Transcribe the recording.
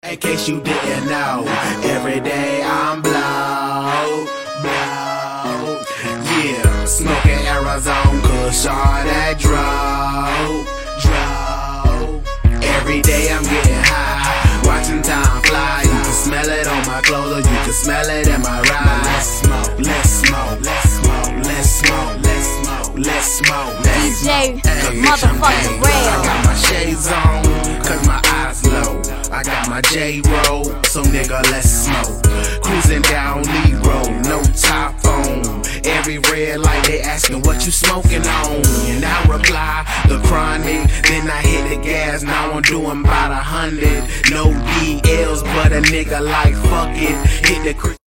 In case you didn't know, every day I'm blow. Yeah, smoking Arizona, kush all that draw. Every day I'm getting high, watching time fly. You can smell it on my clothes, or you can smell it in my ride. Let's smoke, let's smoke, let's smoke, let's smoke, let's smoke, let's smoke. DJ motherfucking Real. I got my shades on, cause my eyes low. I got my J-Roll, so nigga, let's smoke. Cruising down Lee Road, no top on. Every red light, they asking what you smoking on. And I reply, the chronic. Then I hit the gas, now I'm doing about 100. No DLs, but a nigga like fuck it. Hit the